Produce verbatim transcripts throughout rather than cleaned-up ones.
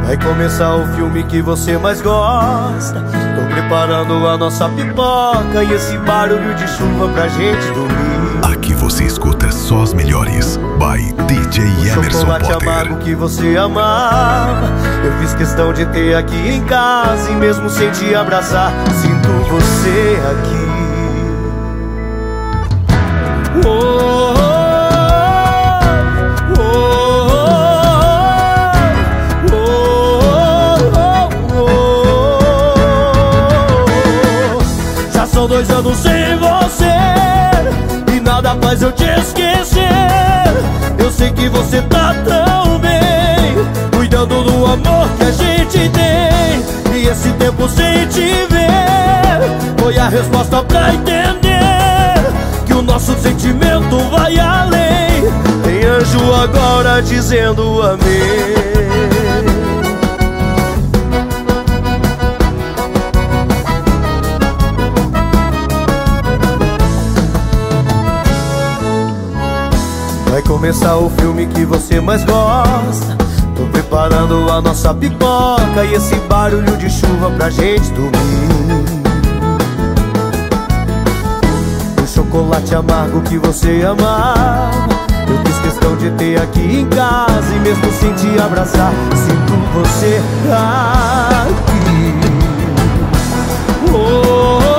Vai começar o filme que você mais gosta. Tô preparando a nossa pipoca e esse barulho de chuva pra gente dormir. Aqui você escuta só as melhores. By D J Emerson Chocolate Potter. amargo que você amava, eu fiz questão de ter aqui em casa. E mesmo sem te abraçar, sinto você aqui. Oh, oh, oh, oh, oh, oh. Já são dois anos sem você e nada faz eu te esquecer. Eu sei que você tá tão bem, cuidando do amor que a gente tem. E esse tempo sem te ver foi a resposta pra entender que o nosso sentimento vai além. Tem anjo agora dizendo amém. Vai começar o filme que você mais gosta. Tô preparando a nossa pipoca e esse barulho de chuva pra gente dormir. O chocolate amargo que você amava, eu fiz questão de ter aqui em casa. E mesmo sem te abraçar, sinto você aqui. Oh,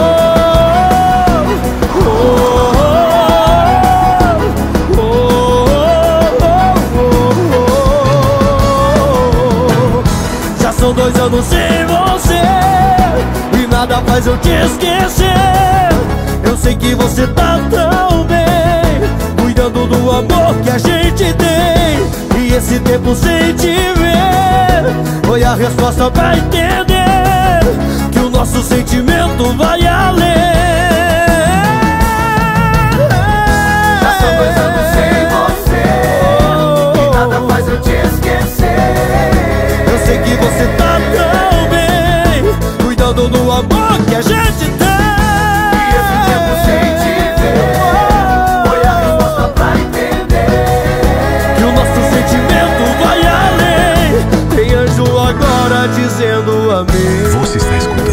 são dois anos sem você e nada faz eu te esquecer. Eu sei que você tá tão bem, cuidando do amor que a gente tem. E esse tempo sem te ver foi a resposta pra entender que o nosso sentimento vai além. Já são dois anos sem você e nada faz eu te esquecer. Eu sei que você tá tão bem, cuidando do amor que a gente tem. E esse tempo sem te ver foi a resposta pra entender que o nosso sentimento vai além. Tem anjo agora dizendo amém. Você está escutando